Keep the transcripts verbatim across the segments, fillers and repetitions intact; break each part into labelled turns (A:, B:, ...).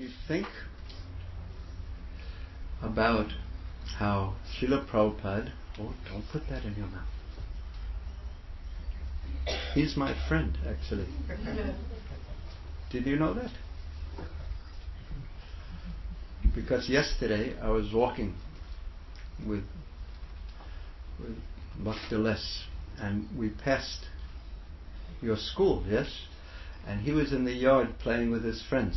A: think about how Srila Prabhupada, oh, don't put that in your mouth. He's my friend, actually. Did you know that? Because yesterday I was walking with, with Bhakta Les, and we passed your school, yes? And he was in the yard playing with his friends.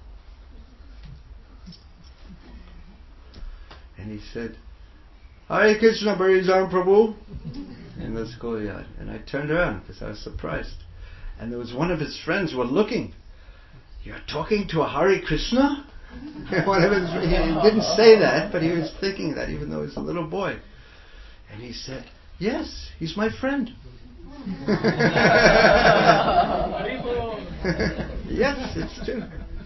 A: And he said, Hare Krishna Bharizam Prabhu, in the schoolyard. And I turned around because I was surprised. And there was one of his friends who were looking. You're talking to a Hare Krishna? One of his, he didn't say that, but he was thinking that even though he was a little boy. And he said, yes, he's my friend. Yes, it's true.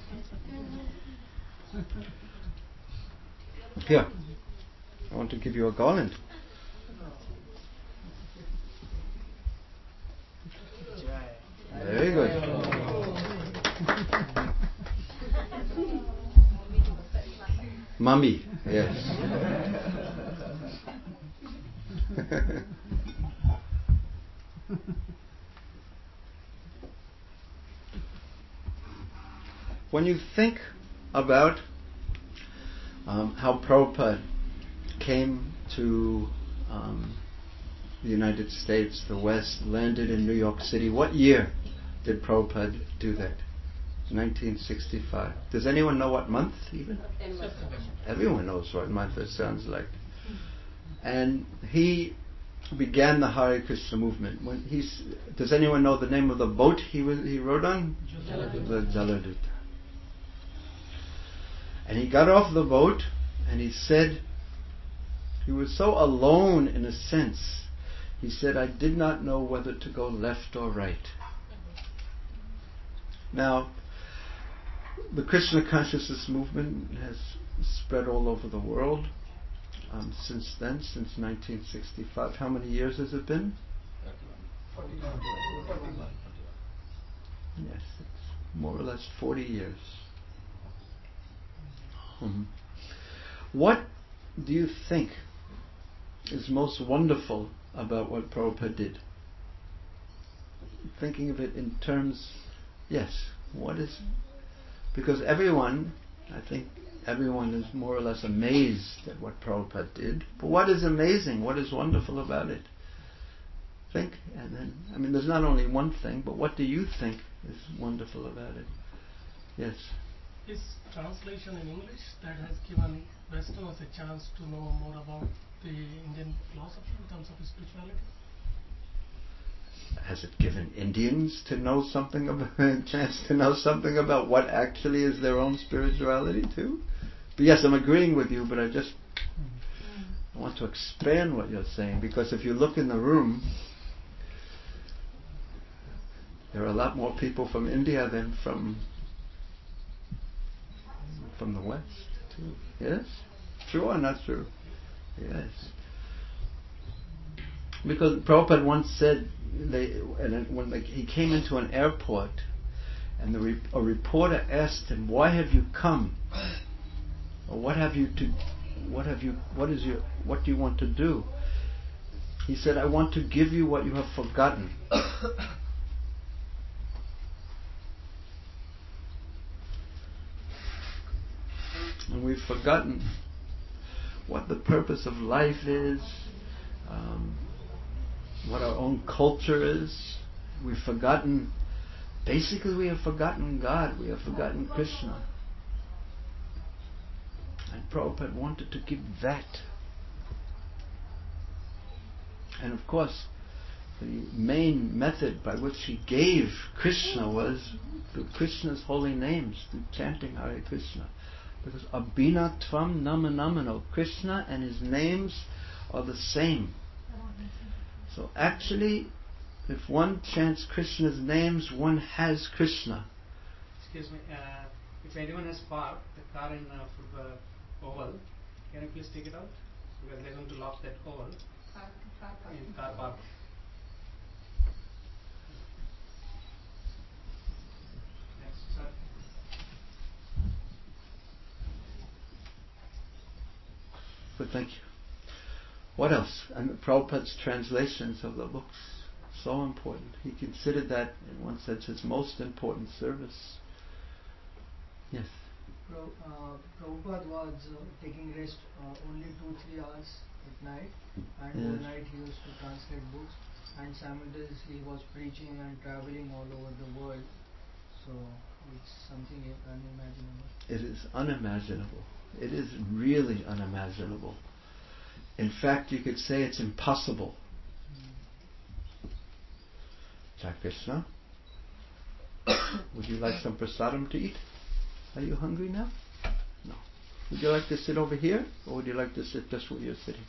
A: Here, I want to give you a garland. Very good. Mummy, yes. When you think about um, how Prabhupada came to um, the United States, the West, landed in New York City, what year did Prabhupada do that? nineteen sixty-five. Does anyone know what month even? Everyone knows what month it sounds like. And he began the Hare Krishna movement. When he's, does anyone know the name of the boat he was he rode on? Jaladuta. The Jaladuta. And he got off the boat and he said, he was so alone in a sense. He said, I did not know whether to go left or right. Now, the Krishna consciousness movement has spread all over the world um, since then, since nineteen sixty-five. How many years has it been? Yes, it's more or less forty years. Mm-hmm. What do you think is most wonderful about what Prabhupada did? Thinking of it in terms, yes, what is... Because everyone, I think everyone is more or less amazed at what Prabhupada did. But what is amazing? What is wonderful about it? Think, and then, I mean, there's not only one thing, but what do you think is wonderful about it? Yes?
B: His translation in English that has given Westerners a chance to know more about the Indian philosophy in terms of his spirituality.
A: Has it given Indians to know something about, a chance to know something about what actually is their own spirituality too? But yes, I'm agreeing with you, but I just I want to expand what you're saying, because if you look in the room, there are a lot more people from India than from from the West too. Yes? True or not true? Yes. Because Prabhupada once said, they, and when like, he came into an airport, and the re- a reporter asked him, "Why have you come? Or what have you to? What have you? What is your? What do you want to do?" He said, "I want to give you what you have forgotten." And we've forgotten what the purpose of life is. Um, what our own culture is. We've forgotten, basically we have forgotten God, we have forgotten Krishna. And Prabhupada wanted to give that. And of course, the main method by which he gave Krishna was through Krishna's holy names, through chanting Hare Krishna. Because Abhina Tvam Nama Namano, Krishna and his names are the same. So actually, if one chants Krishna's names, one has Krishna.
C: Excuse me, uh, if anyone has parked the car in uh, football oval, can you please take it out? Because they're going to lock that oval
D: Car, car park.
C: in car park. Next, sir.
A: But thank you. What else? And Prabhupada's translations of the books, so important. He considered that, in one sense, his most important service. Yes.
D: Pro, uh, Prabhupada was uh, taking rest uh, only two, three hours at night, and
A: Yes.
D: all night he used to translate books, and simultaneously he was preaching and traveling all over the world. So it's something unimaginable.
A: It is unimaginable. It is really unimaginable. In fact, you could say it's impossible. Jai Krishna, would you like some prasadam to eat? Are you hungry now? No. Would you like to sit over here, or would you like to sit just where you're sitting?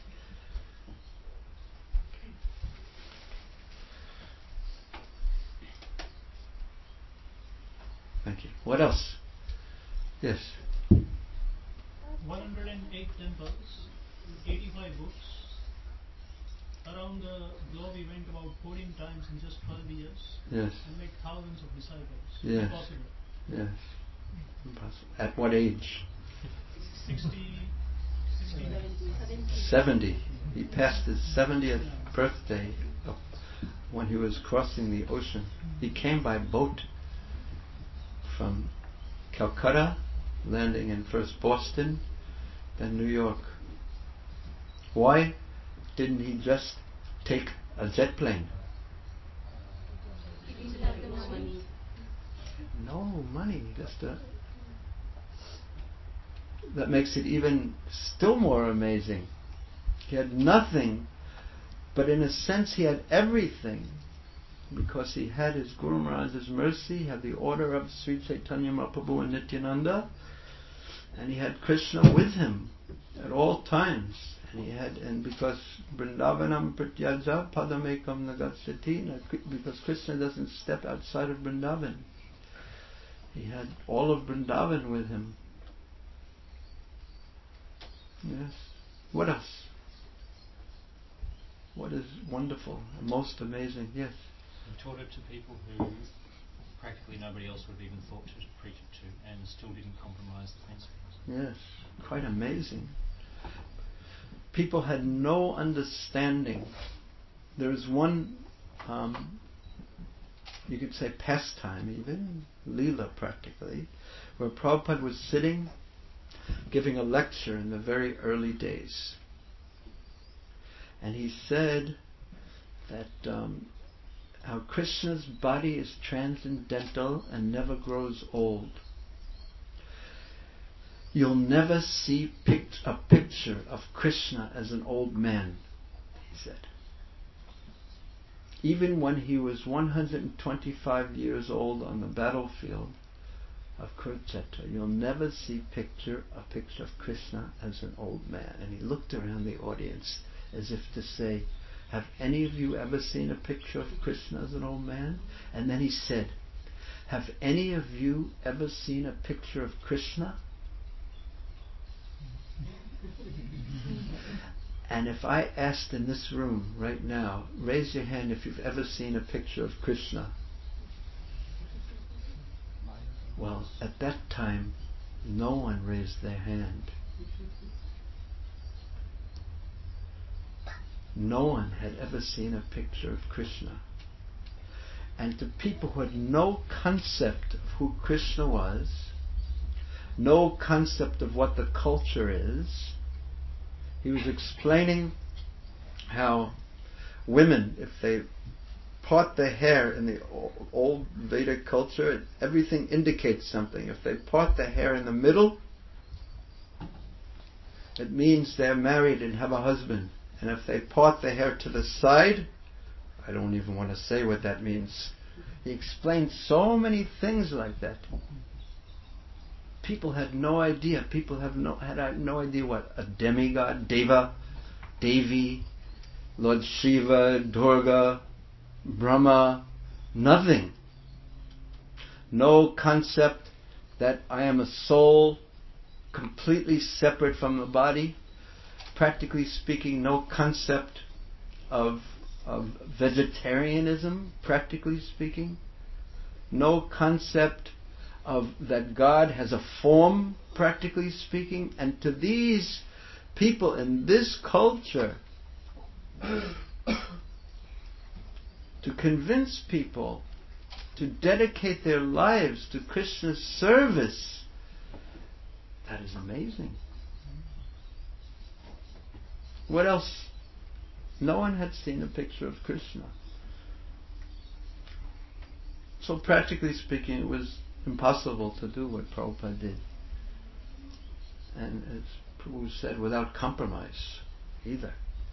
A: Thank you. What else? Yes.
E: one hundred eight temples, eighty-five books. Around the globe he went about fourteen times in just twelve years.
A: Yes.
E: And made thousands of disciples.
A: Yes.
E: Impossible.
A: Yes. Impossible. At what age?
E: sixty, sixty,
A: seventy. He passed his seventieth birthday when he was crossing the ocean. He came by boat from Calcutta, landing in first Boston, then New York. Why didn't he just take a jet plane?
F: He didn't have the money.
A: No money, just a... That makes it even still more amazing. He had nothing, but in a sense he had everything, because he had his Guru Maharaj's mercy, he had the order of Sri Chaitanya Mahaprabhu and Nityananda, and he had Krishna with him at all times. And he had, and because Vrindavanam Pratyaja Padamekam Nagatsati, because Krishna doesn't step outside of Vrindavan. He had all of Vrindavan with him. Yes. What else? What is wonderful and most amazing? Yes.
G: He taught it to people who practically nobody else would have even thought to preach it to, and still didn't compromise the principles.
A: Yes. Quite amazing. People had no understanding. There is one, um, you could say pastime even, Leela practically, where Prabhupada was sitting giving a lecture in the very early days. And he said that um, how Krishna's body is transcendental and never grows old. You'll never see pict- a picture of Krishna as an old man, he said. Even when he was one hundred twenty-five years old on the battlefield of Kurukshetra, you'll never see picture a picture of Krishna as an old man. And he looked around the audience as if to say, have any of you ever seen a picture of Krishna as an old man? And then he said, have any of you ever seen a picture of Krishna? And if I asked in this room right now, raise your hand if you've ever seen a picture of Krishna. Well, at that time, no one raised their hand. No one had ever seen a picture of Krishna. And to people who had no concept of who Krishna was, no concept of what the culture is, he was explaining how women, if they part their hair in the old Vedic culture, everything indicates something. If they part their hair in the middle, it means they're married and have a husband. And if they part their hair to the side, I don't even want to say what that means. He explained so many things like that. People had no idea. People have no had no idea what a demigod, Deva, Devi, Lord Shiva, Durga, Brahma, nothing. No concept that I am a soul completely separate from the body. Practically speaking, no concept of, of vegetarianism, practically speaking. No concept of that God has a form, practically speaking. And to these people in this culture to convince people to dedicate their lives to Krishna's service, that is amazing. What else? No one had seen a picture of Krishna. So practically speaking, it was impossible to do what Prabhupada did. And as Prabhu said, without compromise either.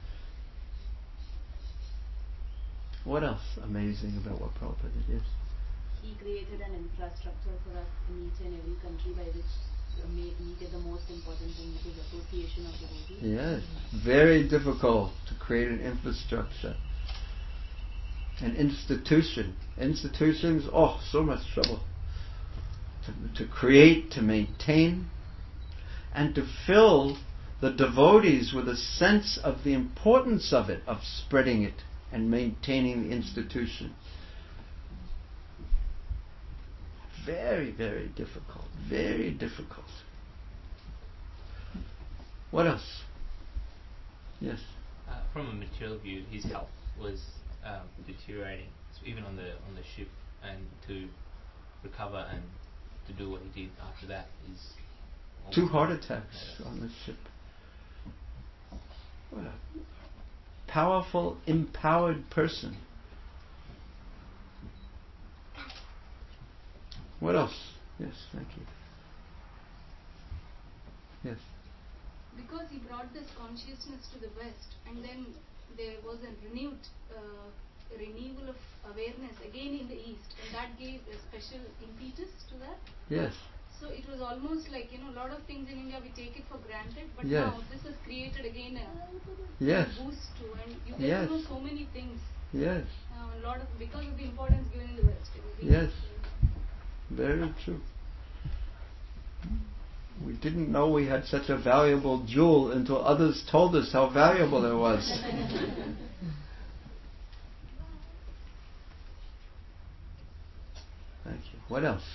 A: What else amazing about what Prabhupada did?
F: He created an infrastructure for us in each and every country by which uh, made, he did the most important thing, which is association of devotees.
A: Yes, very difficult to create an infrastructure. An institution. Institutions, oh, so much trouble. To, to create, to maintain, and to fill the devotees with a sense of the importance of it, of spreading it and maintaining the institution. Very, very difficult. Very difficult. What else? Yes.
H: Uh, from a material view, his health was um, deteriorating, so even on the on the ship, and to recover and to do what he did after that is
A: two heart attacks on the ship. What a powerful, empowered person. What else? Yes, thank you. Yes.
I: Because he brought this consciousness to the West, and then there was a renewed uh, renewal of awareness again in the East, and that gave a special impetus to that.
A: Yes.
I: So it was almost like, you know, a lot of things in India we take it for granted, but
A: yes.
I: now this has created again a,
A: yes.
I: a boost too, and you get
A: yes.
I: to know so many things.
A: Yes.
I: Uh, a lot of because of the importance given in the West.
A: Yes. Very true. We didn't know we had such a valuable jewel until others told us how valuable it was. Thank you. What else?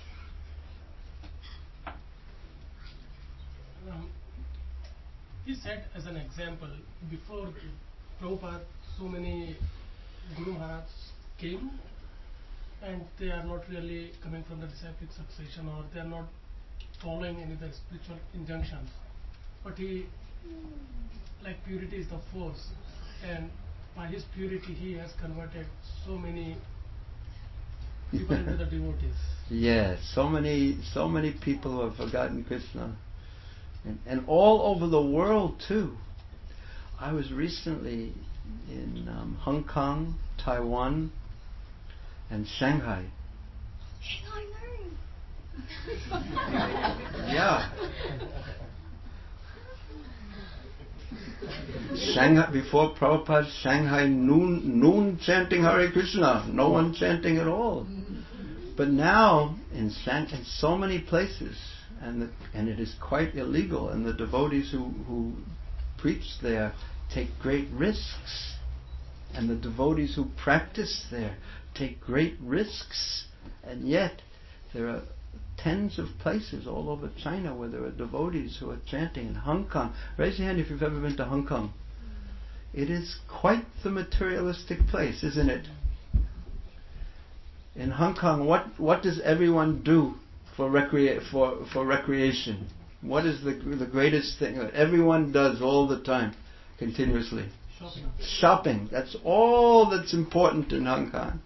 B: Um, he said as an example, before Prabhupada, so many Guru Maharaj came, and they are not really coming from the disciplic succession, or they are not following any of the spiritual injunctions. But he, like purity is the force, and by his purity he has converted so many people into the devotees.
A: Yes, so many, so many people who have forgotten Krishna, and, and all over the world too. I was recently in um, Hong Kong, Taiwan, and Shanghai.
I: Shanghai,
A: Yeah. Shanghai, before Prabhupada, Shanghai noon, noon chanting Hare Krishna, no one chanting at all. But now in Shanghai, in so many places, and the, and it is quite illegal, and the devotees who, who preach there take great risks, and the devotees who practice there take great risks, and yet there are tens of places all over China where there are devotees who are chanting. In Hong Kong, raise your hand if you've ever been to Hong Kong. It is quite the materialistic place, isn't it? In Hong Kong, what what does everyone do for recrea- for for recreation? What is the the greatest thing that everyone does all the time, continuously?
B: Shopping.
A: Shopping. That's all that's important in Hong Kong.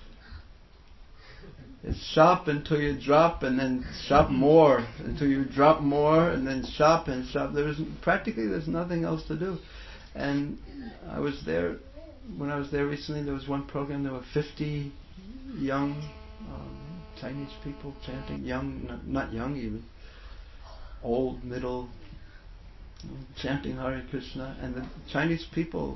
A: It's shop until you drop, and then shop more until you drop more, and then shop and shop. There is practically there's nothing else to do. And I was there when I was there recently. There was one program. There were fifty young um, Chinese people chanting. Young, not, not young even. Old, middle, chanting Hare Krishna, and the Chinese people,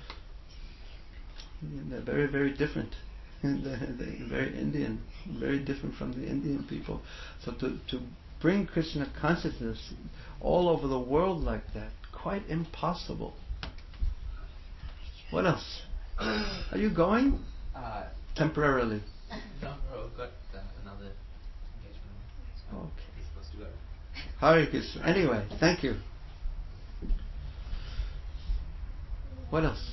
A: they're very, very different. They're, they're very Indian, very different from the Indian people. So to, to bring Krishna consciousness all over the world like that, quite impossible. What else? Are you going?
H: Uh,
A: Temporarily.
H: no, I've got uh, another engagement. So
A: Okay.
H: he's supposed to go.
A: Hare Krishna. Anyway, thank you. What else?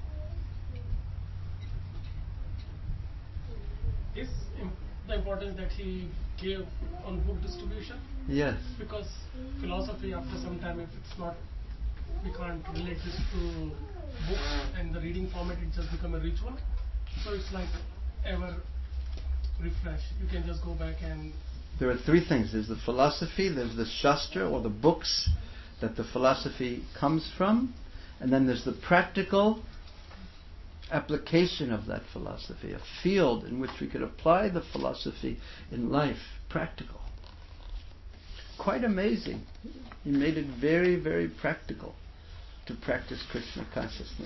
B: Is im- the importance that he gave on book distribution?
A: Yes.
B: Because philosophy, after some time, if it's not, we can't relate this to books and the reading format, it just become a ritual. So it's like ever refresh. You can just go back and...
A: There are three things. There's the philosophy, there's the Shastra or the books that the philosophy comes from, and then there's the practical application of that philosophy, a field in which we could apply the philosophy in life, practical. Quite amazing. He made it very, very practical to practice Krishna consciousness.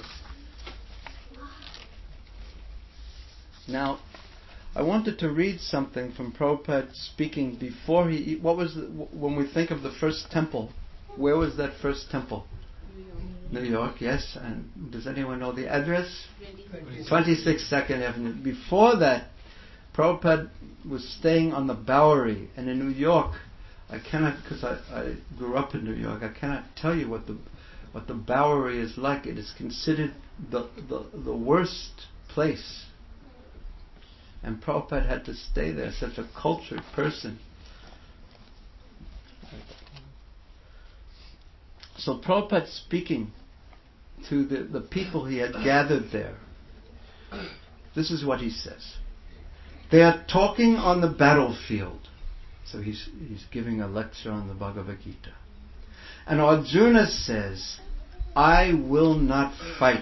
A: Now, I wanted to read something from Prabhupada speaking before he... What was the, when we think of the first temple, where was that first temple?
F: New York.
A: New York, yes. And does anyone know the address?
F: twenty-six.
A: twenty-six Second Avenue. Before that, Prabhupada was staying on the Bowery. And in New York, I cannot, because I, I grew up in New York, I cannot tell you what the what the Bowery is like. It is considered the, the, the worst place. And Prabhupada had to stay there, such a cultured person. So Prabhupada speaking to the, the people he had gathered there, this is what he says. They are talking on the battlefield. So he's, he's giving a lecture on the Bhagavad Gita. And Arjuna says, I will not fight.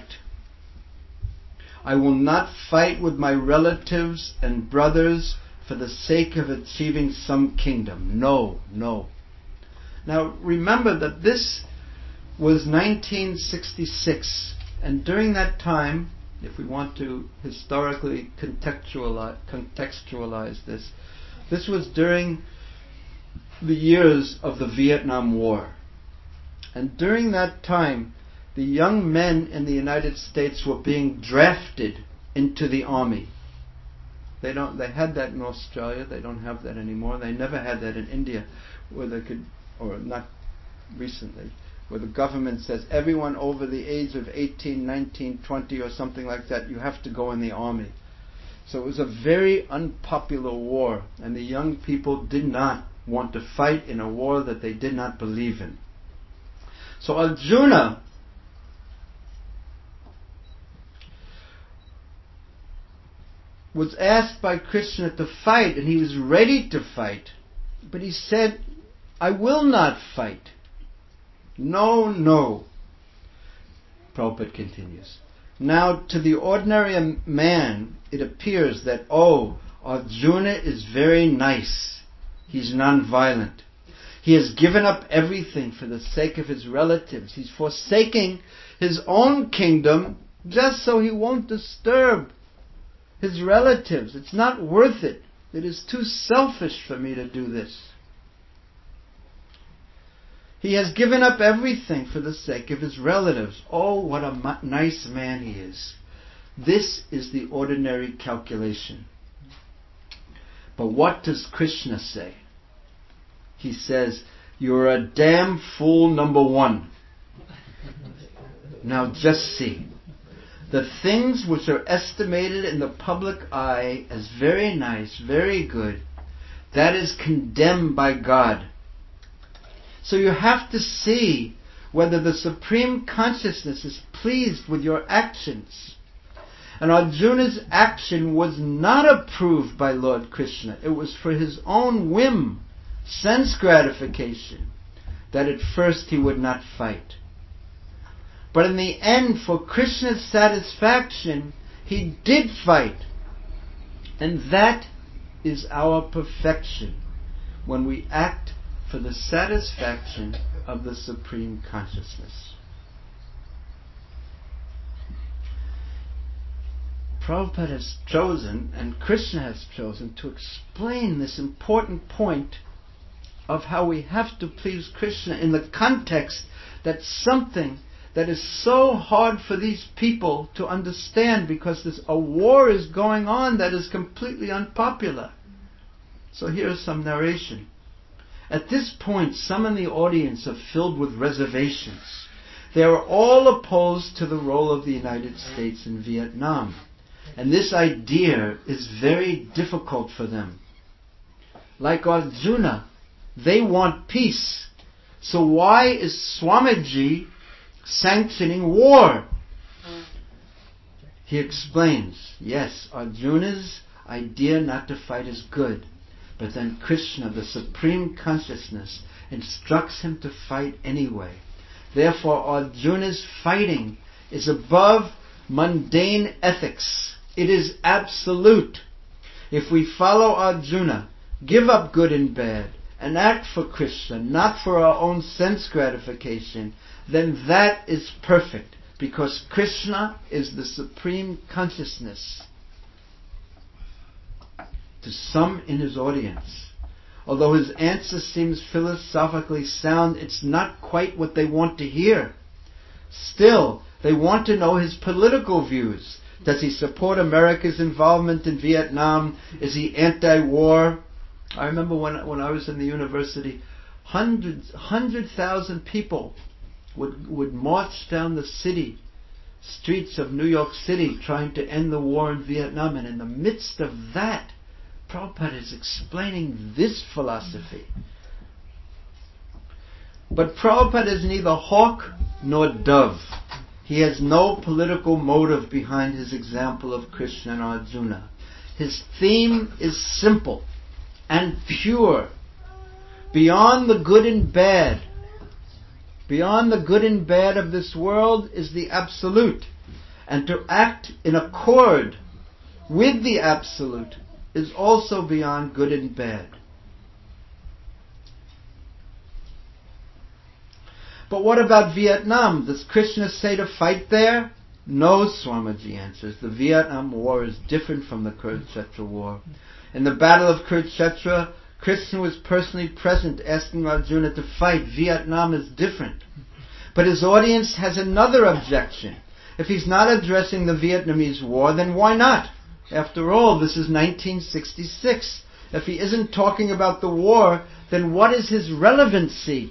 A: I will not fight with my relatives and brothers for the sake of achieving some kingdom. No, no. Now remember that this was nineteen sixty-six, and during that time, if we want to historically contextualize, contextualize this, this was during the years of the Vietnam War. And during that time, the young men in the United States were being drafted into the army. They don't. They had that in Australia. They don't have that anymore. They never had that in India, where they could, or not recently, where the government says everyone over the age of eighteen, nineteen, twenty or something like that, you have to go in the army. So it was a very unpopular war, and the young people did not want to fight in a war that they did not believe in. So Arjuna was asked by Krishna to fight, and he was ready to fight, but he said, I will not fight. No, no. Prabhupada continues. Now, to the ordinary man, it appears that, oh, Arjuna is very nice. He's non-violent. He has given up everything for the sake of his relatives. He's forsaking his own kingdom just so he won't disturb his relatives. It's not worth it. It is too selfish for me to do this. He has given up everything for the sake of his relatives. Oh, what a ma- nice man he is. This is the ordinary calculation. But what does Krishna say? He says, you're a damn fool number one. Now just see. The things which are estimated in the public eye as very nice, very good, that is condemned by God. So you have to see whether the Supreme Consciousness is pleased with your actions. And Arjuna's action was not approved by Lord Krishna. It was for his own whim, sense gratification, that at first he would not fight. But in the end, for Krishna's satisfaction, he did fight. And that is our perfection, when we act for the satisfaction of the Supreme Consciousness. Prabhupada has chosen, and Krishna has chosen, to explain this important point of how we have to please Krishna in the context that something that is so hard for these people to understand, because this, a war is going on that is completely unpopular. So here's some narration. At this point, some in the audience are filled with reservations. They are all opposed to the role of the United States in Vietnam. And this idea is very difficult for them. Like Arjuna, they want peace. So why is Swamiji sanctioning war? He explains, yes, Arjuna's idea not to fight is good, but then Krishna, the Supreme Consciousness, instructs him to fight anyway. Therefore, Arjuna's fighting is above mundane ethics. It is absolute. If we follow Arjuna, give up good and bad, and act for Krishna, not for our own sense gratification, then that is perfect, because Krishna is the Supreme Consciousness. To some in his audience, although his answer seems philosophically sound, it's not quite what they want to hear. Still, they want to know his political views. Does he support America's involvement in Vietnam? Is he anti-war? I remember when when I was in the university, hundreds, hundred thousand people would would march down the city, streets of New York City, trying to end the war in Vietnam. And in the midst of that, Prabhupada is explaining this philosophy. But Prabhupada is neither hawk nor dove. He has no political motive behind his example of Krishna and Arjuna. His theme is simple and pure. Beyond the good and bad, beyond the good and bad of this world is the Absolute. And to act in accord with the Absolute is also beyond good and bad. But what about Vietnam? Does Krishna say to fight there? No, Swamiji answers. The Vietnam War is different from the Kurukshetra War. In the Battle of Kurukshetra, Krishna was personally present asking Arjuna to fight. Vietnam is different. But his audience has another objection. If he's not addressing the Vietnamese War, then why not? After all, this is nineteen sixty-six. If he isn't talking about the war, then what is his relevancy?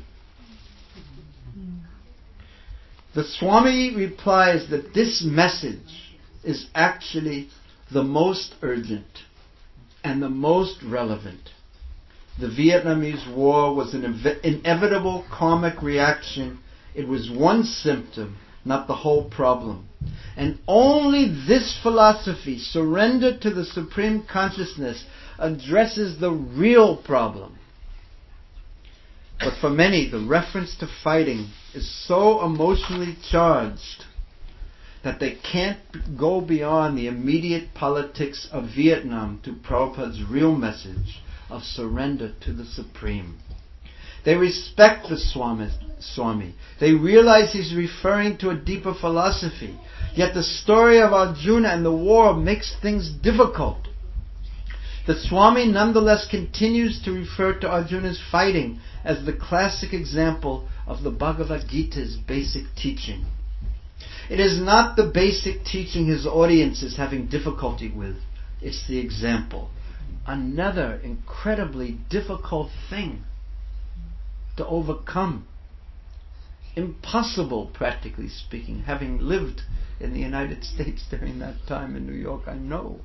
A: The Swami replies that this message is actually the most urgent and the most relevant. The Vietnamese War was an inve- inevitable karmic reaction. It was one symptom, not the whole problem. And only this philosophy, surrender to the Supreme Consciousness, addresses the real problem. But for many, the reference to fighting is so emotionally charged that they can't go beyond the immediate politics of Vietnam to Prabhupada's real message of surrender to the Supreme. They respect the Swami, Swami. They realize he's referring to a deeper philosophy. Yet the story of Arjuna and the war makes things difficult. The Swami nonetheless continues to refer to Arjuna's fighting as the classic example of the Bhagavad Gita's basic teaching. It is not the basic teaching his audience is having difficulty with. It's the example. Another incredibly difficult thing to overcome. Impossible, practically speaking. Having lived in the United States during that time in New York, I know.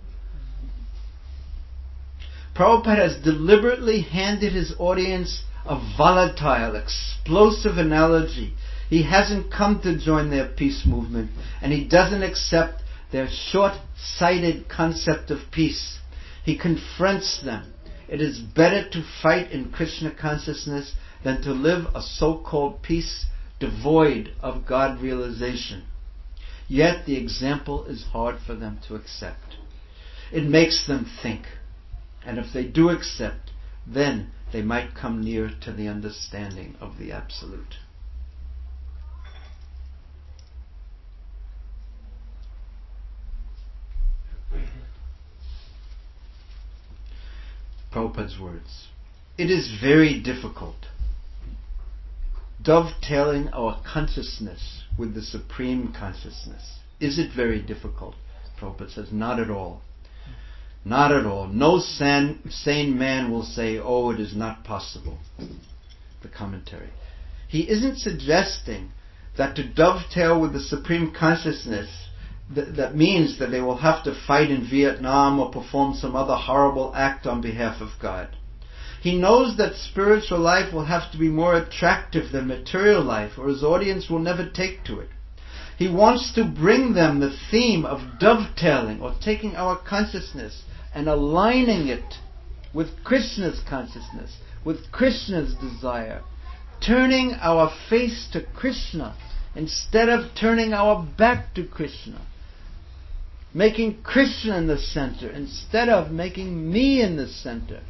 A: Prabhupada has deliberately handed his audience a volatile, explosive analogy. He hasn't come to join their peace movement, and he doesn't accept their short-sighted concept of peace. He confronts them. It is better to fight in Krishna consciousness than to live a so-called peace devoid of God realization. Yet the example is hard for them to accept. It makes them think. And if they do accept, then they might come near to the understanding of the Absolute. Prabhupada's words. It is very difficult dovetailing our consciousness with the Supreme Consciousness. Is it very difficult? Prabhupada says, not at all. Not at all. No san, sane man will say, oh, it is not possible. The commentary. He isn't suggesting that to dovetail with the Supreme Consciousness, th- that means that they will have to fight in Vietnam or perform some other horrible act on behalf of God. He knows that spiritual life will have to be more attractive than material life, or his audience will never take to it. He wants to bring them the theme of dovetailing, or taking our consciousness and aligning it with Krishna's consciousness, with Krishna's desire. Turning our face to Krishna instead of turning our back to Krishna. Making Krishna in the center instead of making me in the center.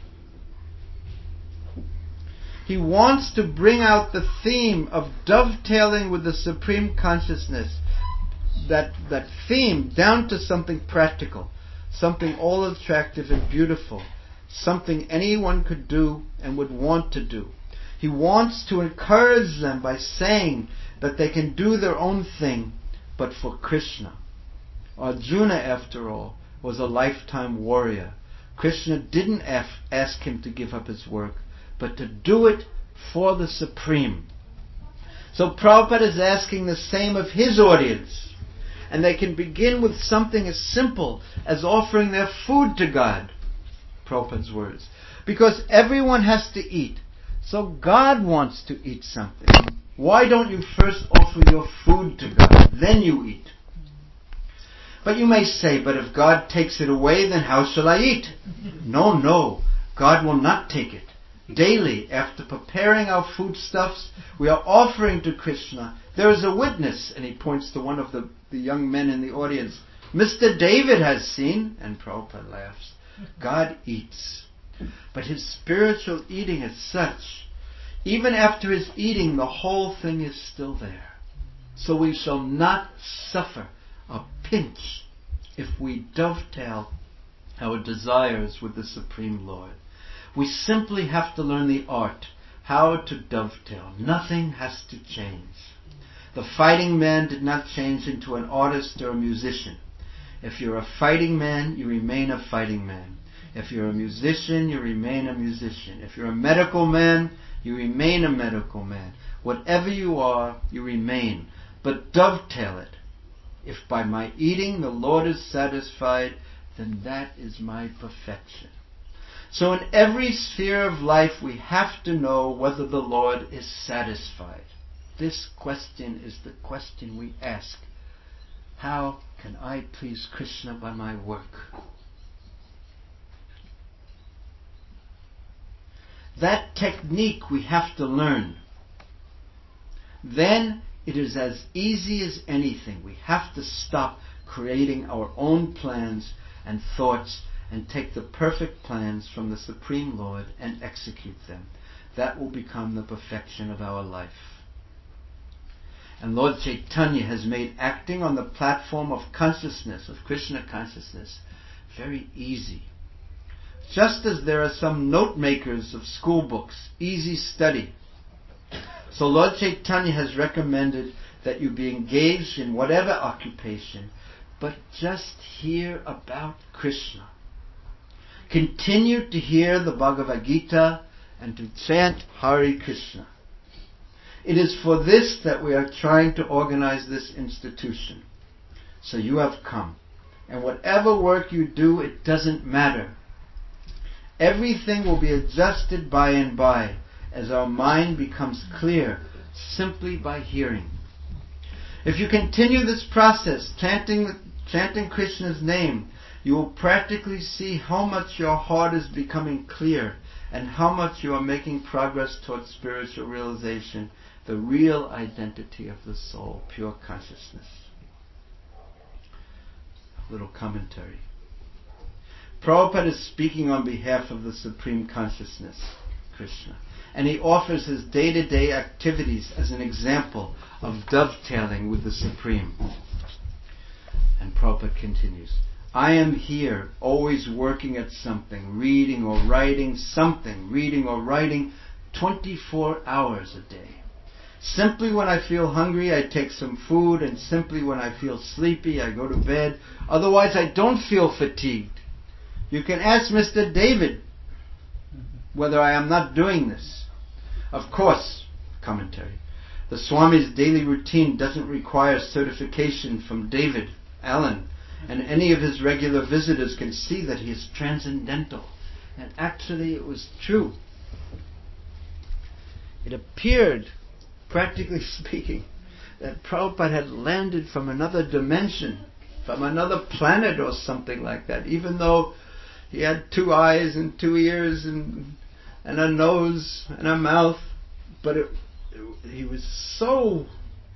A: He wants to bring out the theme of dovetailing with the Supreme Consciousness. That, that theme down to something practical. Something all attractive and beautiful. Something anyone could do and would want to do. He wants to encourage them by saying that they can do their own thing, but for Krishna. Arjuna, after all, was a lifetime warrior. Krishna didn't ask him to give up his work, but to do it for the Supreme. So Prabhupada is asking the same of his audience. And they can begin with something as simple as offering their food to God. Prabhupada's words. Because everyone has to eat. So God wants to eat something. Why don't you first offer your food to God, then you eat? But you may say, but if God takes it away, then how shall I eat? No, no. God will not take it. Daily, after preparing our foodstuffs, we are offering to Krishna. There is a witness, and he points to one of the, the young men in the audience. Mister David has seen, and Prabhupada laughs. God eats. But his spiritual eating is such, even after his eating, the whole thing is still there. So we shall not suffer a pinch if we dovetail our desires with the Supreme Lord. We simply have to learn the art, how to dovetail. Nothing has to change. The fighting man did not change into an artist or a musician. If you're a fighting man, you remain a fighting man. If you're a musician, you remain a musician. If you're a medical man, you remain a medical man. Whatever you are, you remain. But dovetail it. If by my eating the Lord is satisfied, then that is my perfection. So in every sphere of life we have to know whether the Lord is satisfied. This question is the question we ask. How can I please Krishna by my work? That technique we have to learn. Then it is as easy as anything. We have to stop creating our own plans and thoughts and take the perfect plans from the Supreme Lord and execute them. That will become the perfection of our life. And Lord Chaitanya has made acting on the platform of consciousness, of Krishna consciousness, very easy. Just as there are some note makers of school books, easy study. So Lord Chaitanya has recommended that you be engaged in whatever occupation, but just hear about Krishna. Continue to hear the Bhagavad Gita and to chant Hare Krishna. It is for this that we are trying to organize this institution. So you have come. And whatever work you do, it doesn't matter. Everything will be adjusted by and by as our mind becomes clear simply by hearing. If you continue this process, chanting, chanting Krishna's name, you will practically see how much your heart is becoming clear and how much you are making progress towards spiritual realization, the real identity of the soul, pure consciousness. A little commentary. Prabhupada is speaking on behalf of the Supreme Consciousness, Krishna, and he offers his day-to-day activities as an example of dovetailing with the Supreme. And Prabhupada continues, I am here, always working at something, reading or writing something, reading or writing twenty-four hours a day. Simply when I feel hungry, I take some food, and simply when I feel sleepy, I go to bed. Otherwise, I don't feel fatigued. You can ask Mister David whether I am not doing this. Of course, commentary, The Swami's daily routine doesn't require certification from David Allen, and any of his regular visitors can see that he is transcendental. And actually it was true. It appeared, practically speaking, that Prabhupada had landed from another dimension, from another planet or something like that, even though he had two eyes and two ears and, and a nose and a mouth. But it, it, he was so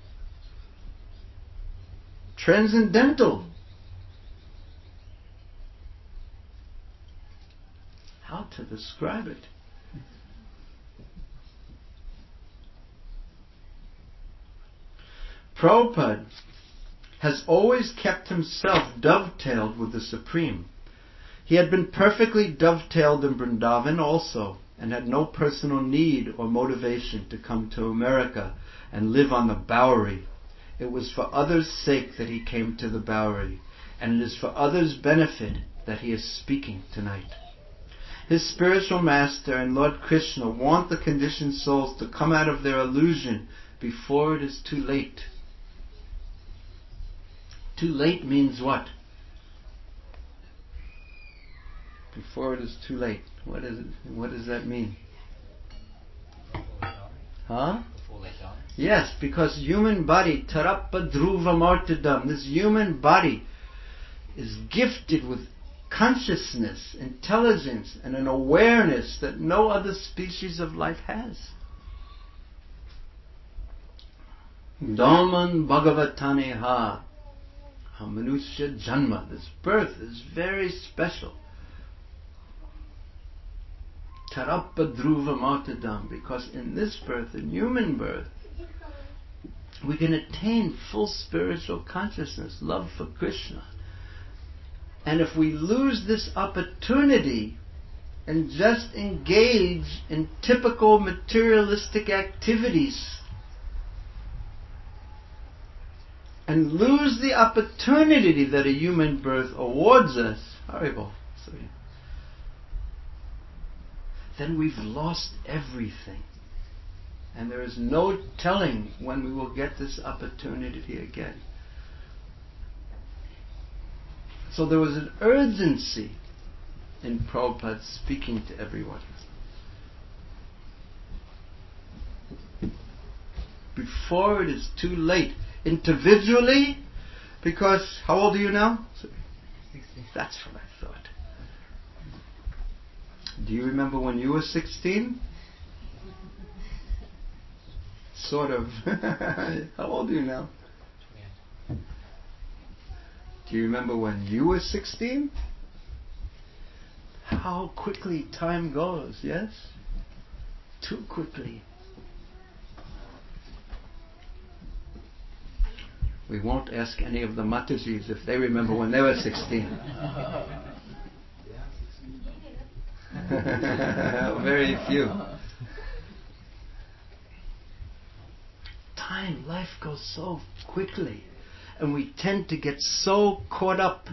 A: transcendental. How to describe it? Prabhupada has always kept himself dovetailed with the Supreme. He had been perfectly dovetailed in Vrindavan also, and had no personal need or motivation to come to America and live on the Bowery. It was for others' sake that he came to the Bowery, and it is for others' benefit that he is speaking tonight. His spiritual master and Lord Krishna want the conditioned souls to come out of their illusion before it is too late. Too late means what? Before it is too late. What is it? What does that mean? Huh?
G: Before they die.
A: Yes, because human body, tarappa dhruva martadam, this human body is gifted with consciousness, intelligence, and an awareness that no other species of life has. Dhamman Bhagavatane ha. Manusya Janma. This birth is very special. Tarappa Dhruva Martadam. Because in this birth, in human birth, we can attain full spiritual consciousness, love for Krishna. And if we lose this opportunity and just engage in typical materialistic activities, and lose the opportunity that a human birth awards us, Haribol, then we've lost everything. And there is no telling when we will get this opportunity again. So there was an urgency in Prabhupada speaking to everyone. Before it is too late. Individually, because how old are you now?
D: sixteen.
A: That's what I thought. Do you remember when you were sixteen? Sort of. How old are you now?
G: twenty-eight.
A: Do you remember when you were sixteen? How quickly time goes, yes? Too quickly. We won't ask any of the Matajis if they remember when they were sixteen. Very few. Time, life goes so quickly, and we tend to get so caught up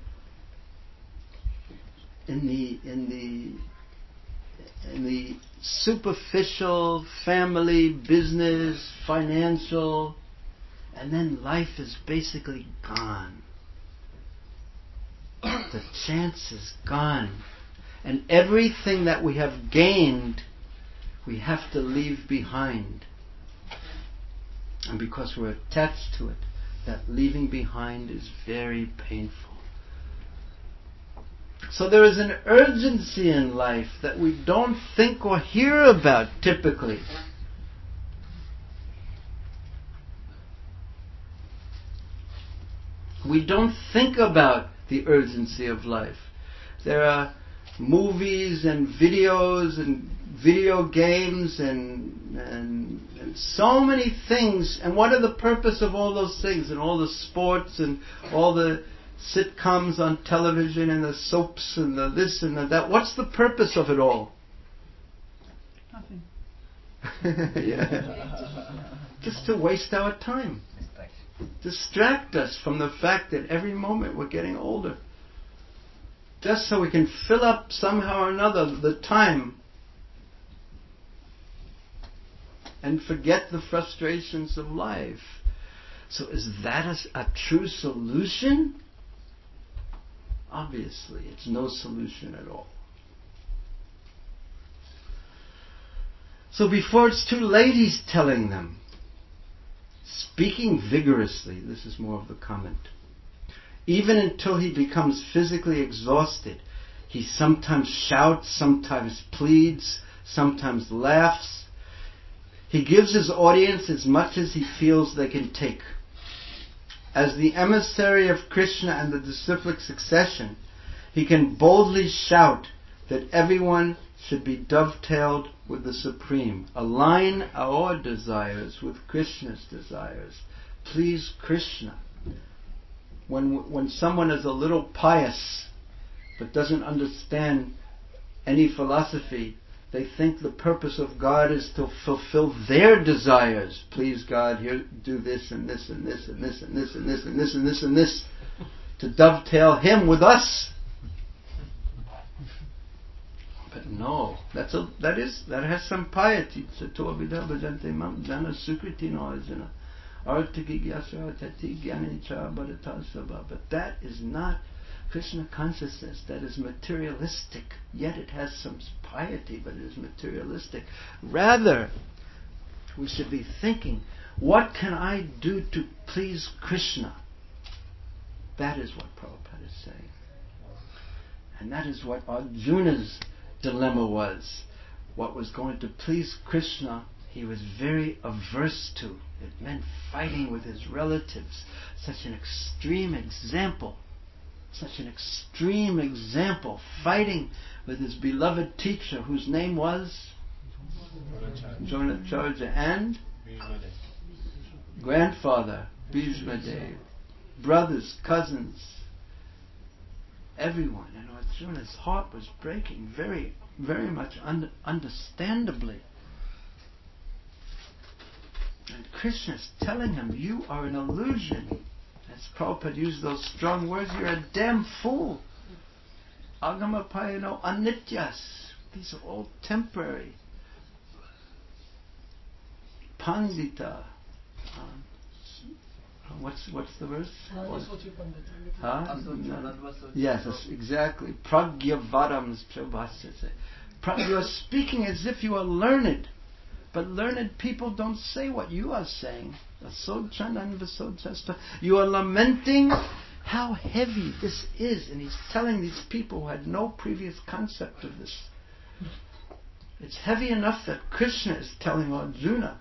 A: in the in the in the superficial family, business, financial. And then life is basically gone. The chance is gone. And everything that we have gained, we have to leave behind. And because we're attached to it, that leaving behind is very painful. So there is an urgency in life that we don't think or hear about typically. We don't think about the urgency of life. There are movies and videos and video games and, and, and so many things. And what are the purpose of all those things and all the sports and all the sitcoms on television and the soaps and the this and the that? What's the purpose of it all?
E: Nothing.
A: Yeah. Just to waste our time. Distract us from the fact that every moment we're getting older. Just so we can fill up somehow or another the time. and forget the frustrations of life. So is that a, a true solution? Obviously, it's no solution at all. So before it's too late, he's telling them, speaking vigorously, this is more of the comment, even until he becomes physically exhausted, he sometimes shouts, sometimes pleads, sometimes laughs. He gives his audience as much as he feels they can take. As the emissary of Krishna and the disciplic succession, he can boldly shout that everyone should be dovetailed with the Supreme. Align our desires with Krishna's desires. Please Krishna. When when someone is a little pious but doesn't understand any philosophy, they think the purpose of God is to fulfill their desires. Please God, here, do this and this and this and this and this and this and this and this and this to dovetail Him with us. But no, that's a that is that has some piety. But that is not Krishna consciousness. That is materialistic. Yet it has some piety, but it is materialistic. Rather, we should be thinking, what can I do to please Krishna? That is what Prabhupada is saying. And that is what Arjuna's dilemma was. What was going to please Krishna, he was very averse to. It meant fighting with his relatives. Such an extreme example. Such an extreme example. Fighting with his beloved teacher, whose name was Dronacharya, and grandfather Bhishma Dev, brothers, cousins, everyone. And Arjuna's heart was breaking very, very much un- understandably. And Krishna's telling him, you are an illusion. As Prabhupada used those strong words, you're a damn fool. Agamapayano anityas. These are all temporary. Pandita. Um, what's what's the verse? Huh? No. Yes, that's exactly. Pragyavadams Prabhasya. You are speaking as if you are learned. But learned people don't say what you are saying. You are lamenting how heavy this is. And he's telling these people who had no previous concept of this. It's heavy enough that Krishna is telling Arjuna.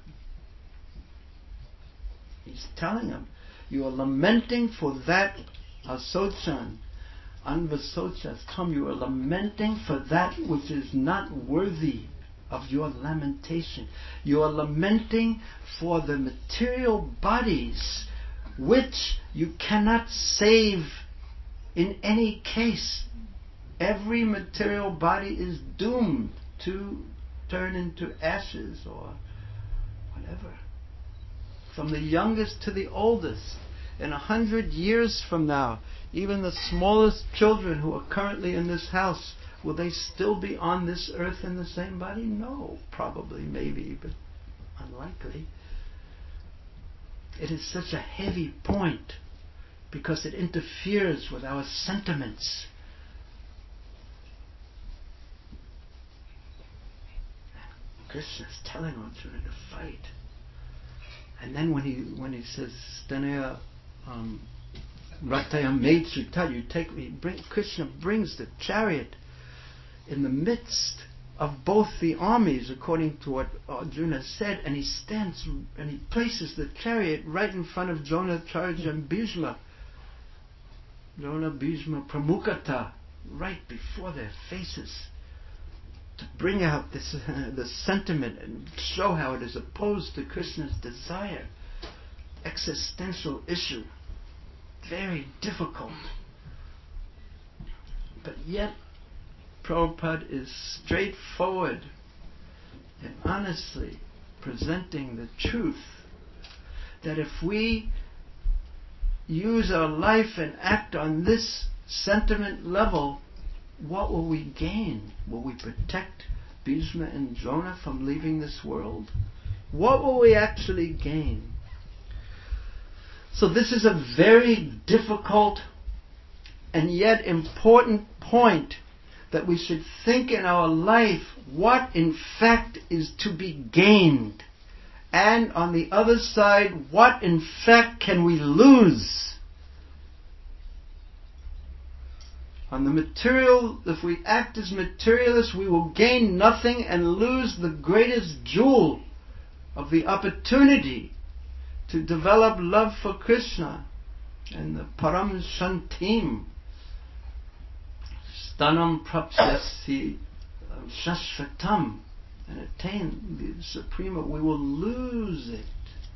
A: He's telling him, you are lamenting for that asochan, anvasochas come. You are lamenting for that which is not worthy of your lamentation. You are lamenting for the material bodies which you cannot save in any case. Every material body is doomed to turn into ashes or whatever. From the youngest to the oldest. In a hundred years from now, even the smallest children who are currently in this house, will they still be on this earth in the same body? No, probably, maybe, but unlikely. It is such a heavy point because it interferes with our sentiments. And Krishna is telling Arjuna to fight. And then when he when he says Stanaya um, Ratayam Maitsuta, you take he bring Krishna brings the chariot in the midst of both the armies, according to what Arjuna said, and he stands and he places the chariot right in front of Dronacharya and Bhishma. Drona, Bhishma, Pramukata, right before their faces, to bring out this uh, the sentiment and show how it is opposed to Krishna's desire. Existential issue. Very difficult. But yet, Prabhupada is straightforward and honestly presenting the truth that if we use our life and act on this sentiment level, what will we gain? Will we protect Bhishma and Drona from leaving this world? what will we actually gain? So this is a very difficult and yet important point, that we should think in our life what in fact is to be gained. And on the other side, what in fact can we lose? On the material, if we act as materialists, we will gain nothing and lose the greatest jewel of the opportunity to develop love for Krishna and the Param Shantim. Stanam prapsyasi shashvatam, and attain the Suprema. We will lose it.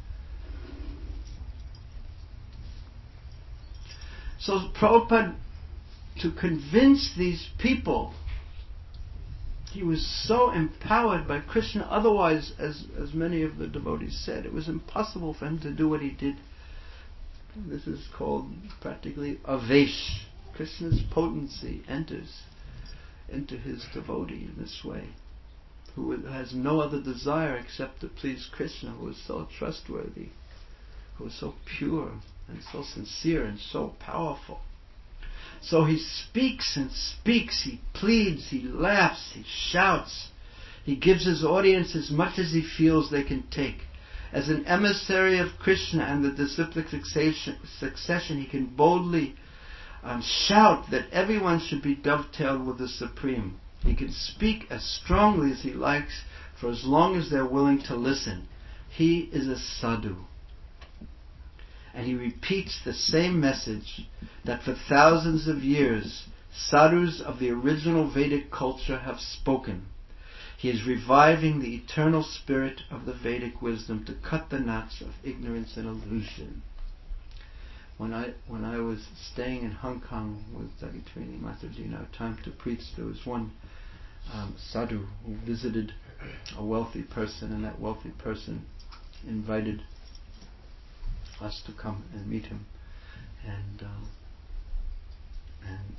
A: So Prabhupada, to convince these people, he was so empowered by Krishna. Otherwise, as, as many of the devotees said, it was impossible for him to do what he did. This is called practically avesh. Krishna's potency enters into his devotee in this way, who has no other desire except to please Krishna, who is so trustworthy, who is so pure and so sincere and so powerful. So he speaks and speaks, he pleads, he laughs, he shouts, he gives his audience as much as he feels they can take. As an emissary of Krishna and the disciplic succession, he can boldly um, shout that everyone should be dovetailed with the Supreme. He can speak as strongly as he likes for as long as they're willing to listen. He is a sadhu. And he repeats the same message that for thousands of years sadhus of the original Vedic culture have spoken. He is reviving the eternal spirit of the Vedic wisdom to cut the knots of ignorance and illusion. When I when I was staying in Hong Kong with Jagitrini Mataji in our time to preach, there was one um, sadhu who visited a wealthy person, and that wealthy person invited us to come and meet him. And um, and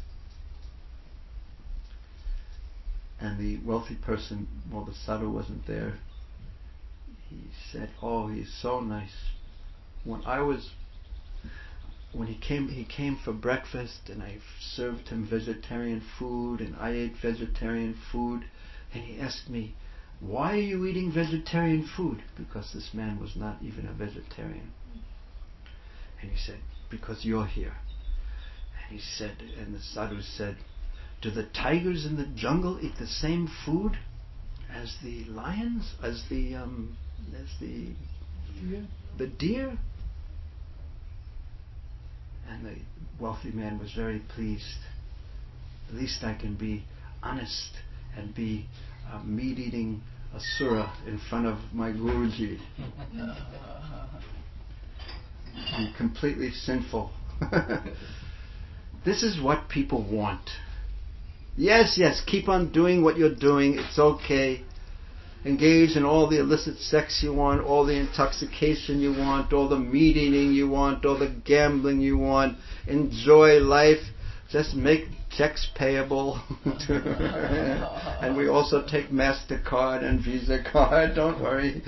A: and the wealthy person, well, the sadhu wasn't there. He said, "Oh, he's so nice. When I was, when he came, he came for breakfast, and I served him vegetarian food, and I ate vegetarian food. And he asked me, 'Why are you eating vegetarian food?' Because this man was not even a vegetarian. And he said, 'Because you're here.' And he said, and the sadhu said, 'Do the tigers in the jungle eat the same food as the lions, as the um, as the deer? the deer?' And the wealthy man was very pleased. At least I can be honest and be a meat-eating asura in front of my Guruji. Be completely sinful. This is what people want. Yes, yes, keep on doing what you're doing. It's okay. Engage in all the illicit sex you want, all the intoxication you want, all the meat eating you want, all the gambling you want. Enjoy life. Just make checks payable. And we also take MasterCard and Visa card. Don't worry.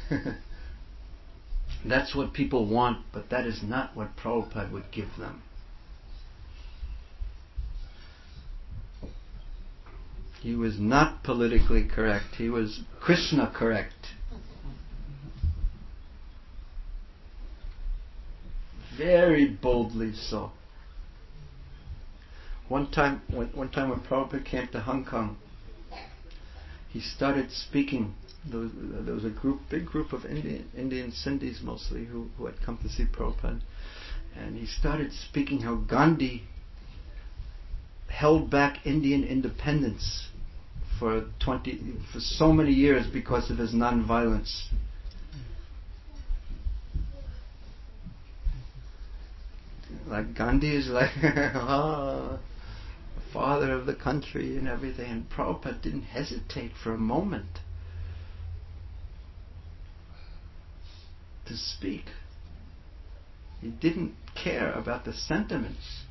A: That's what people want, but that is not what Prabhupada would give them. He was not politically correct. He was Krishna correct. Very boldly so. One time, one, one time when Prabhupada came to Hong Kong, he started speaking. There was, there was a group, big group of Indian, Indian Sindhis mostly, who, who had come to see Prabhupada. And he started speaking how Gandhi held back Indian independence for twenty, for so many years because of his non-violence. Like Gandhi is like oh, the father of the country and everything, and Prabhupada didn't hesitate for a moment to speak. He didn't care about the sentiments.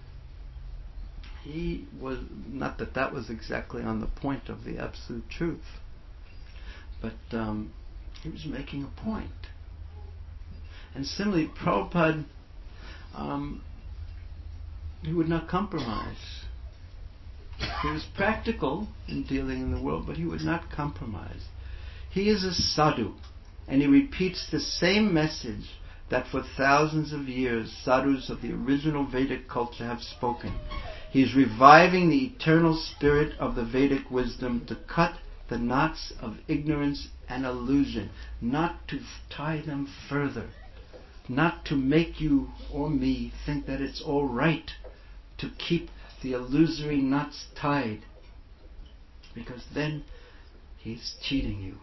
A: He was, not that that was exactly on the point of the absolute truth, but um, He was making a point. And similarly, Prabhupada, um, he would not compromise. He was practical in dealing in the world, but he would not compromise. He is a sadhu, and he repeats the same message that for thousands of years sadhus of the original Vedic culture have spoken. He is reviving the eternal spirit of the Vedic wisdom to cut the knots of ignorance and illusion, not to tie them further, not to make you or me think that it's all right to keep the illusory knots tied, because then he's cheating you.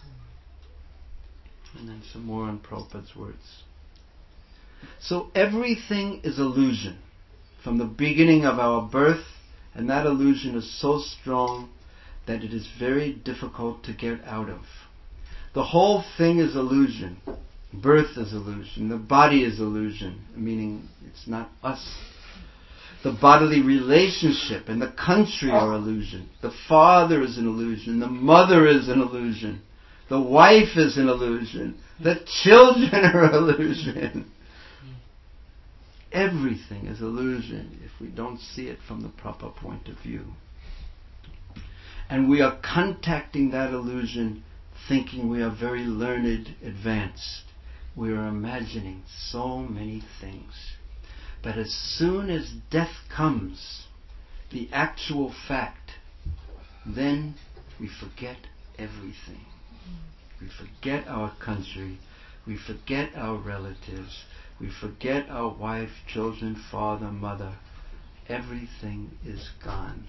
A: And then some more on Prabhupada's words. So everything is illusion from the beginning of our birth, and that illusion is so strong that it is very difficult to get out of. The whole thing is illusion. Birth is illusion. The body is illusion, meaning it's not us. The bodily relationship and the country are illusion. The father is an illusion. The mother is an illusion. The wife is an illusion. The children are illusion. Everything is illusion if we don't see it from the proper point of view. And we are contacting that illusion thinking we are very learned, advanced. We are imagining so many things. But as soon as death comes, the actual fact, then we forget everything. We forget our country. We forget our relatives. We forget our wife, children, father, mother. Everything is gone.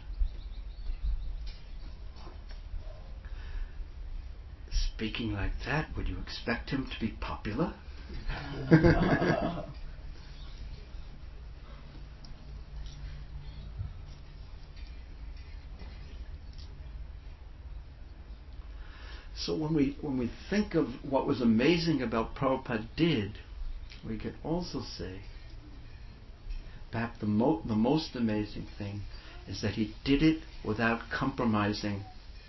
A: Speaking like that, would you expect him to be popular? So when we when we think of what was amazing about Prabhupada did, we could also say, perhaps the, mo- the most amazing thing is that he did it without compromising.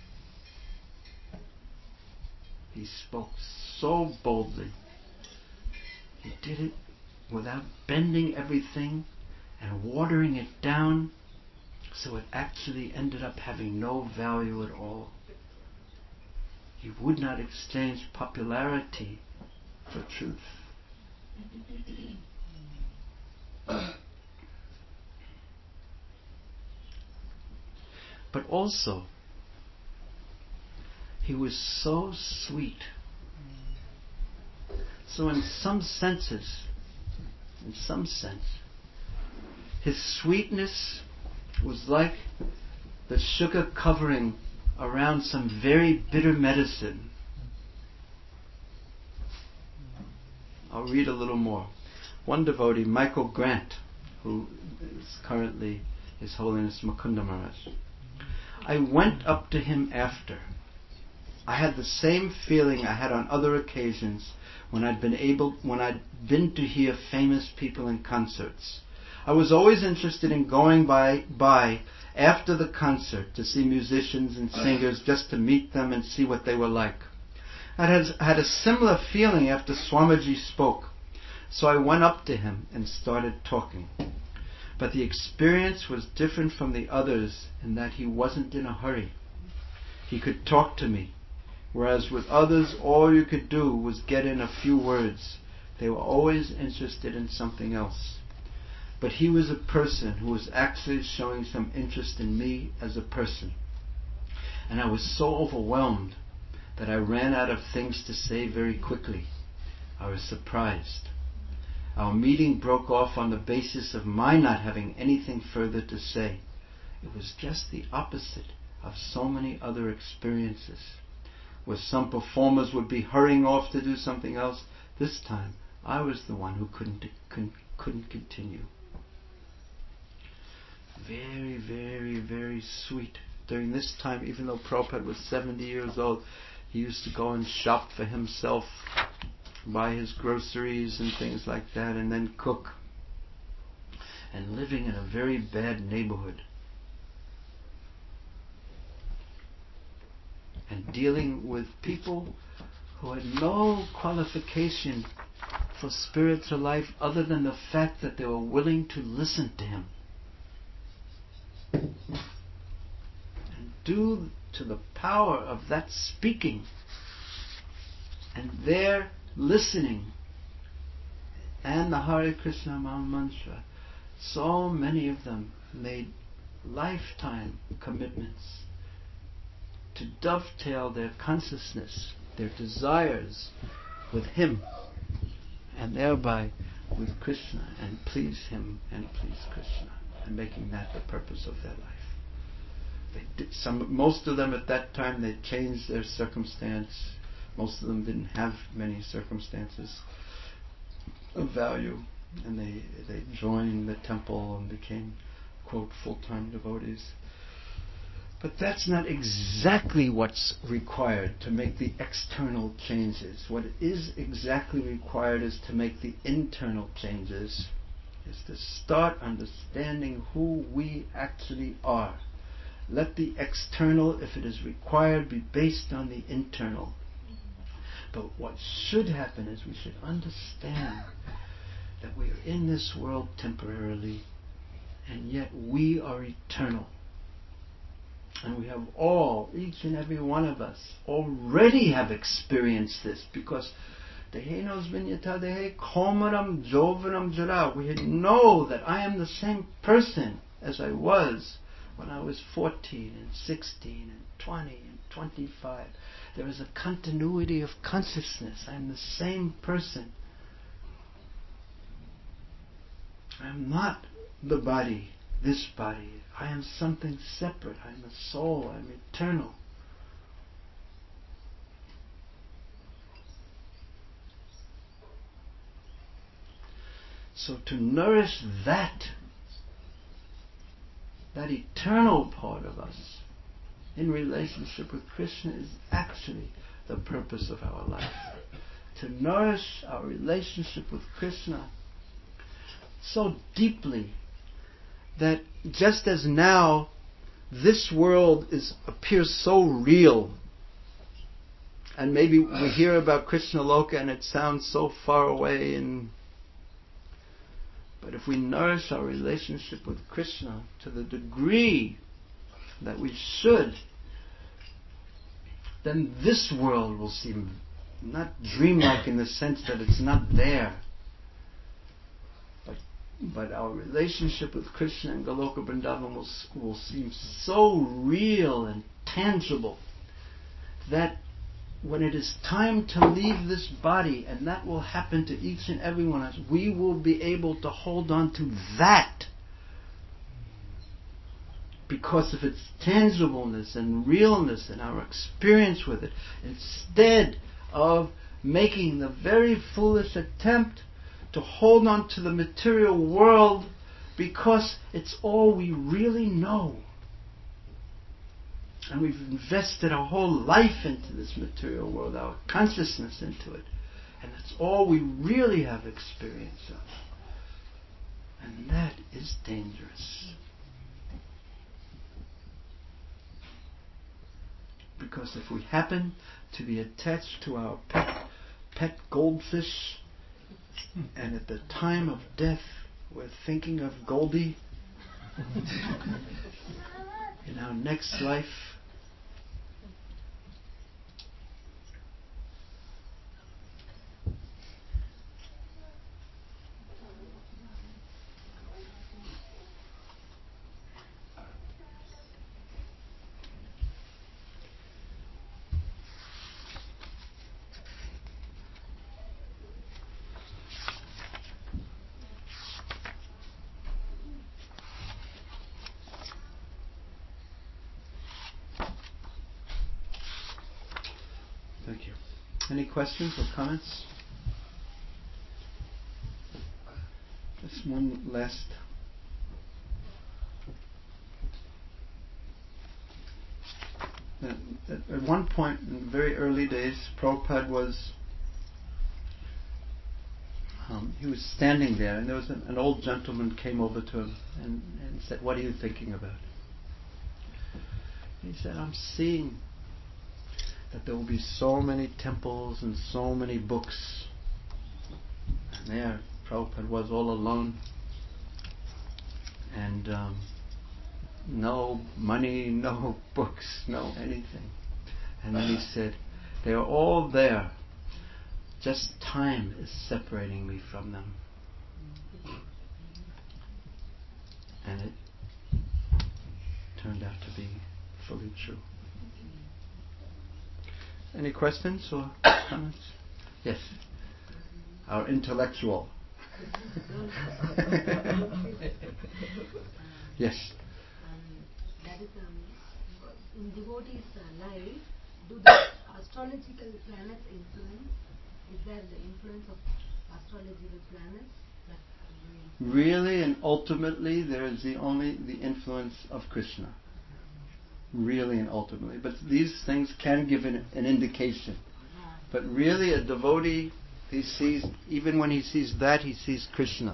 A: He spoke so boldly. He did it without bending everything and watering it down, so it actually ended up having no value at all. He would not exchange popularity for truth. But also, he was so sweet. So in some senses, in some sense, his sweetness was like the sugar covering around some very bitter medicine. I'll read a little more. One devotee, Michael Grant, who is currently His Holiness Mukunda Maharaj. I went up to him after. I had the same feeling I had on other occasions when I'd been able, when I'd been to hear famous people in concerts. I was always interested in going by, by after the concert to see musicians and singers, just to meet them and see what they were like. I had, had a similar feeling after Swamiji spoke, so I went up to him and started talking. But the experience was different from the others in that he wasn't in a hurry. He could talk to me, whereas with others all you could do was get in a few words. They were always interested in something else. But he was a person who was actually showing some interest in me as a person. And I was so overwhelmed that I ran out of things to say very quickly. I was surprised. Our meeting broke off on the basis of my not having anything further to say. It was just the opposite of so many other experiences, where some performers would be hurrying off to do something else. This time, I was the one who couldn't couldn't, couldn't continue. Very, very, very sweet. During this time, even though Prabhupada was seventy years old, he used to go and shop for himself, buy his groceries and things like that, and then cook. And living in a very bad neighborhood. And dealing with people who had no qualification for spiritual life other than the fact that they were willing to listen to him. And due to the power of that speaking and their listening and the Hare Krishna Maha Mantra, so many of them made lifetime commitments to dovetail their consciousness, their desires with him, and thereby with Krishna, and please him and please Krishna, and making that the purpose of their life. They did some, most of them at that time, they changed their circumstance. Most of them didn't have many circumstances of value, and they they joined the temple and became, quote, full-time devotees. But that's not exactly what's required to make the external changes. What is exactly required is to make the internal changes, is to start understanding who we actually are. Let the external, if it is required, be based on the internal. But what should happen is we should understand that we are in this world temporarily, and yet we are eternal. And we have all, each and every one of us, already have experienced this, because Dehenos vinyata dehe komaram jovanam jara. We know that I am the same person as I was when I was fourteen and sixteen and twenty and twenty-five. There is a continuity of consciousness. I am the same person. I am not the body, this body. I am something separate. I am a soul. I am eternal. So to nourish that, that eternal part of us in relationship with Krishna is actually the purpose of our life. To nourish our relationship with Krishna so deeply that just as now this world is appears so real, and maybe we hear about Krishna Loka and it sounds so far away, and but if we nourish our relationship with Krishna to the degree that we should, then this world will seem not dreamlike in the sense that it's not there. But, but our relationship with Krishna and Goloka Vrindavan will, will seem so real and tangible that when it is time to leave this body, and that will happen to each and every one of us, we will be able to hold on to that because of its tangibleness and realness and our experience with it, instead of making the very foolish attempt to hold on to the material world because it's all we really know. And we've invested our whole life into this material world, our consciousness into it. And that's all we really have experience of. And that is dangerous. Because if we happen to be attached to our pet, pet goldfish, and at the time of death we're thinking of Goldie, in our next life, thank you. Any questions or comments? Just one last. At, at, at one point in the very early days, Prabhupada was um, he was standing there, and there was an, an old gentleman came over to him and, and said, "What are you thinking about?" He said, "I'm seeing that there will be so many temples and so many books. And there, Prabhupada was all alone. And um, no money, no books, no anything. And then he said, they are all there. Just time is separating me from them. And it turned out to be fully true. Any questions or comments? Yes. Our intellectual. Yes.
J: Um, that is, um, in devotees' uh, life, do the astrological planets influence? Is there the influence of astrological planets? That
A: really and ultimately, there is the only the influence of Krishna. Really and ultimately, but these things can give an, an indication. But really, a devotee, he sees, even when he sees that, he sees Krishna.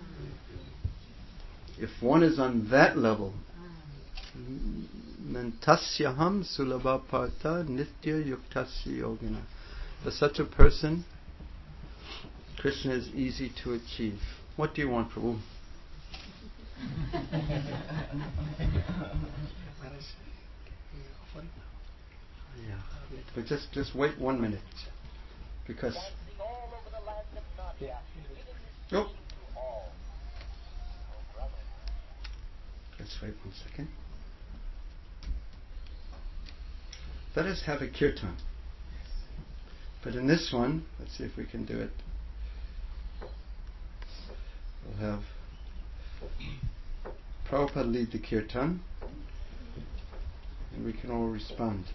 A: If one is on that level, then tasyaham sulabha partha nitya yuktasya yogina. For such a person, Krishna is easy to achieve. What do you want, Prabhu? Yeah, but just just wait one minute, because. Oh. Let's wait one second. Let us have a kirtan. But in this one, let's see if we can do it. We'll have Prabhupada lead the kirtan, and we can all respond.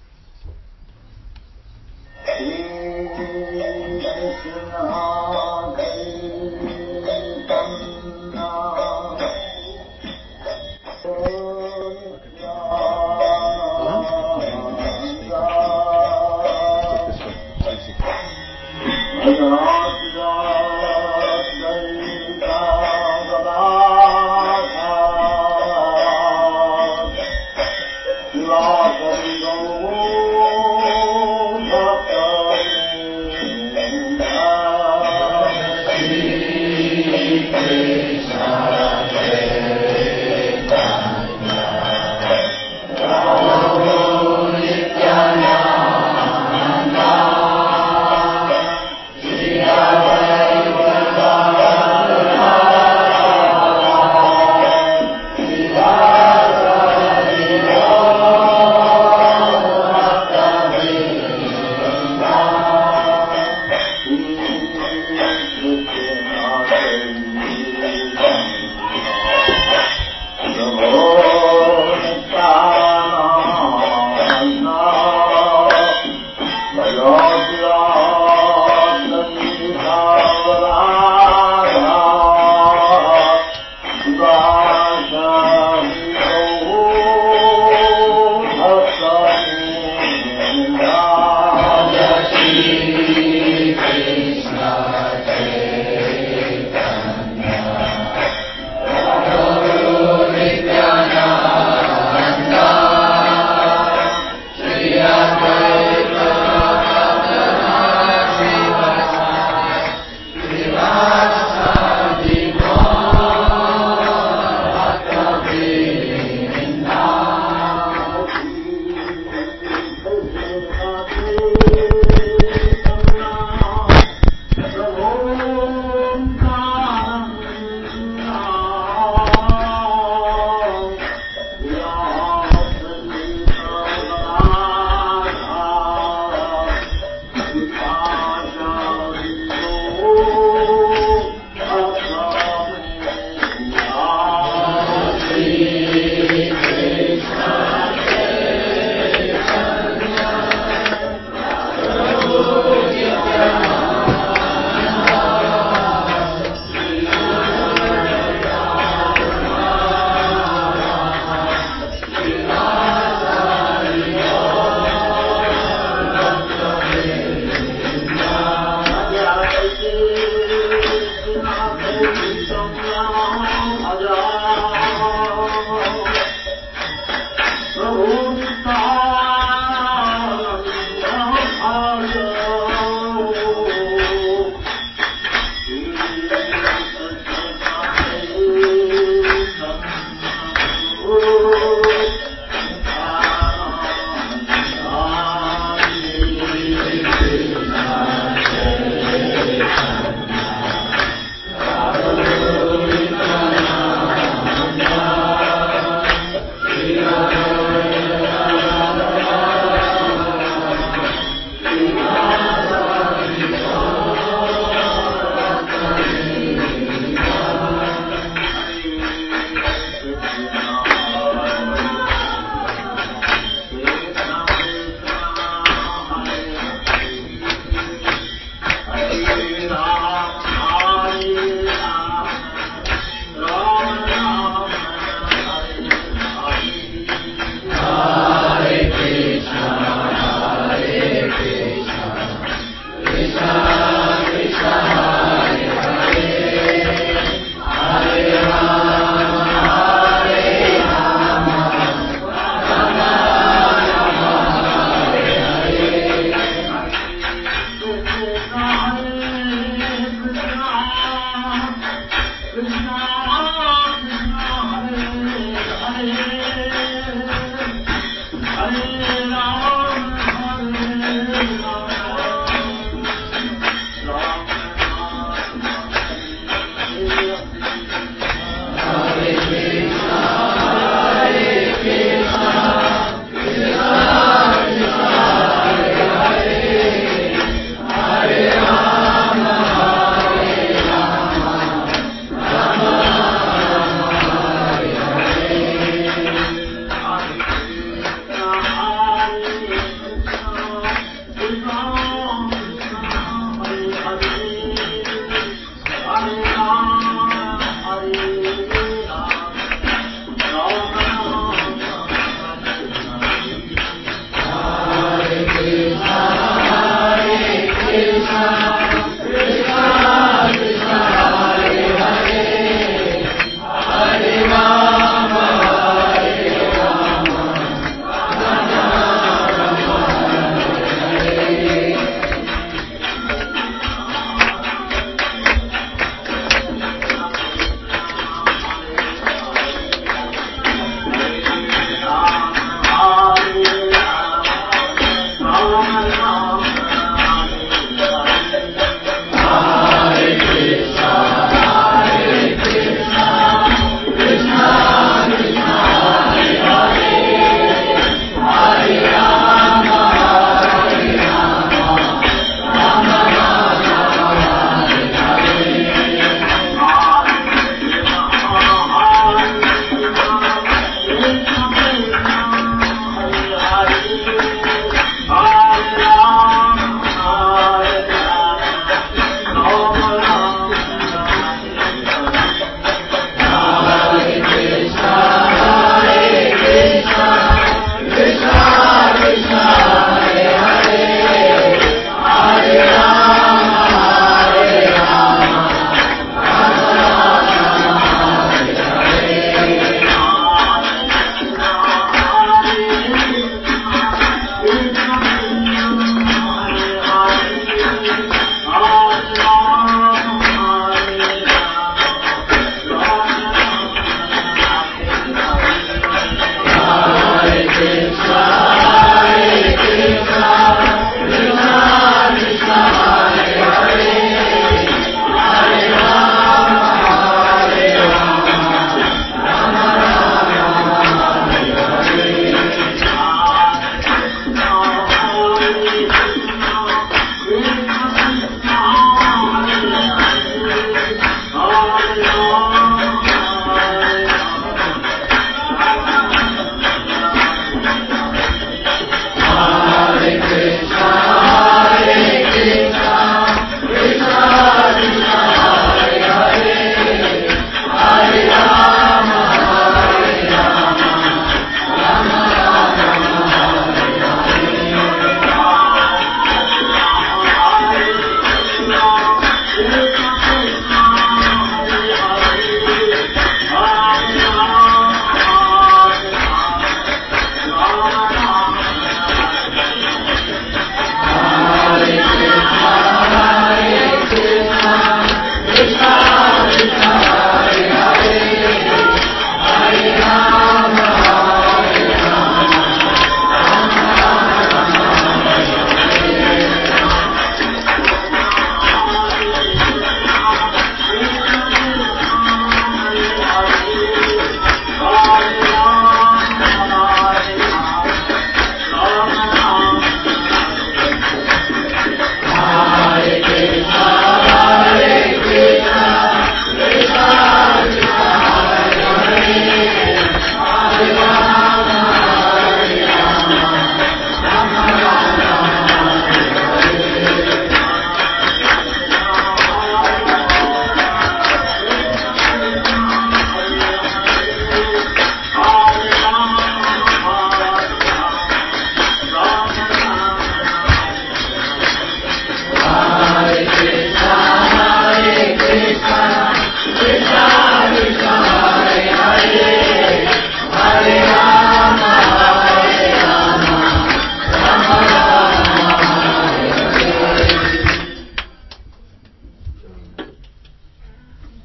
K: Krishna Chaitanya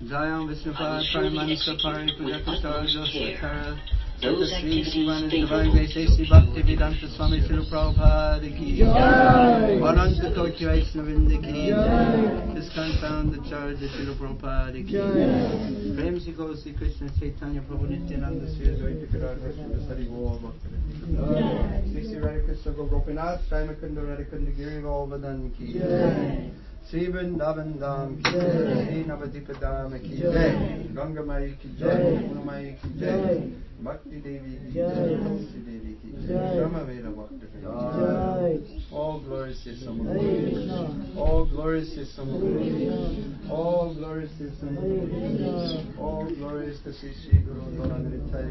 A: Jayam Vishnupad Paramansa Paripujata Josatara
K: Those
A: Sri
K: activities
A: Divine Grace A C Bhakti Vedanta Swami Srila Prabhupada Ki Ananta Koti Vaishnavrinda Ki ISKCON Founder Charge Srila Prabhupada Ki Prem Si Gosi Krishna Chaitanya Prabhu Nityananda Sri Advaita Gadadhar Sri Gaur Bhakti Sri Sri Radha Krishna Gopinath Shaimakunda Radhakunda Giri Govardhan Ki Sri Vrindavan Dham Ki Sri Navadvipa Dham Ki Ganga Mai Ki Jai Yamuna Mai Ki Jai Bhakti Devi Ki Jai Tulsi Devi Ki Jai Brahma Veda Bhakti Ki Jai. All glories to Samaguru. All glories to Samaguru. All glories to Samaguru. All glories to Sri Sri Guru Goranamritai